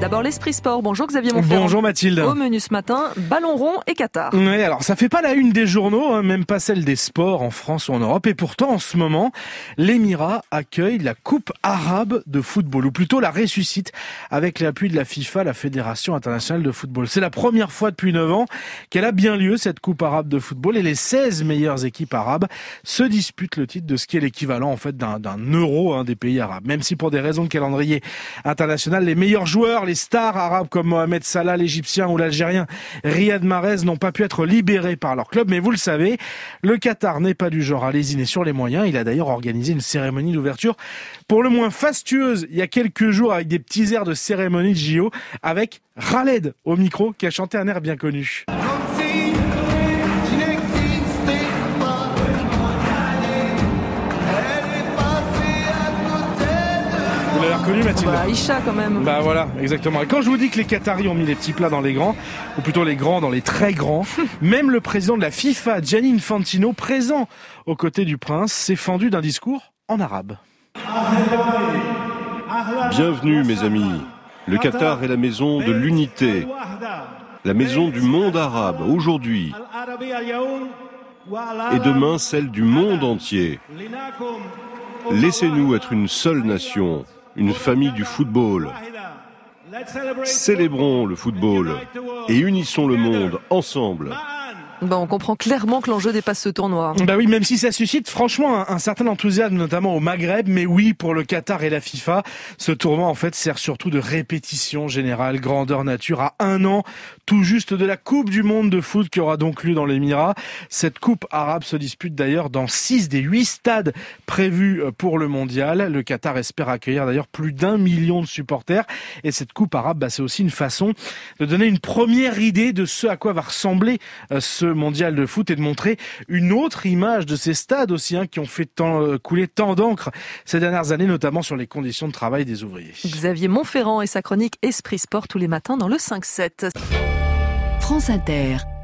d'abord l'Esprit Sport. Bonjour Xavier Monferrand. Bonjour Mathilde. Au menu ce matin, ballon rond et Qatar. Oui, alors ça fait pas la une des journaux, même pas celle des sports en France ou en Europe. Et pourtant, en ce moment, l'Émirat accueille la Coupe arabe de football, ou plutôt la ressuscite avec l'appui de la FIFA, la Fédération internationale de football. C'est la première fois depuis 9 ans qu'elle a bien lieu, cette Coupe arabe de football, et les 16 meilleures équipes arabes se disputent le titre de ce qui est l'équivalent en fait d'un euro des pays arabes. Même si pour des raisons de calendrier international, les meilleurs joueurs, les stars arabes comme Mohamed Salah, l'Égyptien ou l'Algérien Riyad Mahrez n'ont pas pu être libérés par leur club. Mais vous le savez, le Qatar n'est pas du genre à lésiner sur les moyens. Il a d'ailleurs organisé une cérémonie d'ouverture pour le moins fastueuse il y a quelques jours avec des petits airs de cérémonie de JO avec Khaled au micro qui a chanté un air bien connu. Vous l'avez reconnu, Mathilde ? Aïcha quand même. Voilà, exactement. Et quand je vous dis que les Qataris ont mis les petits plats dans les grands, ou plutôt les grands dans les très grands, même le président de la FIFA, Gianni Infantino, présent aux côtés du prince, s'est fendu d'un discours en arabe. Bienvenue mes amis. Le Qatar est la maison de l'unité, la maison du monde arabe aujourd'hui et demain celle du monde entier. Laissez-nous être une seule nation, une famille du football. Célébrons le football et unissons le monde ensemble. On comprend clairement que l'enjeu dépasse ce tournoi. Oui, même si ça suscite franchement un certain enthousiasme, notamment au Maghreb. Mais oui, pour le Qatar et la FIFA, ce tournoi en fait sert surtout de répétition générale, grandeur nature, à 1 an tout juste de la Coupe du Monde de foot qui aura donc lieu dans l'Émirat. Cette Coupe arabe se dispute d'ailleurs dans 6 des 8 stades prévus pour le mondial. Le Qatar espère accueillir d'ailleurs plus d'1 million de supporters. Et cette Coupe arabe, c'est aussi une façon de donner une première idée de ce à quoi va ressembler ce mondial de foot et de montrer une autre image de ces stades aussi qui ont fait couler tant d'encre ces dernières années, notamment sur les conditions de travail des ouvriers. Xavier Monferrand et sa chronique Esprit Sport tous les matins dans le 5-7. France Inter.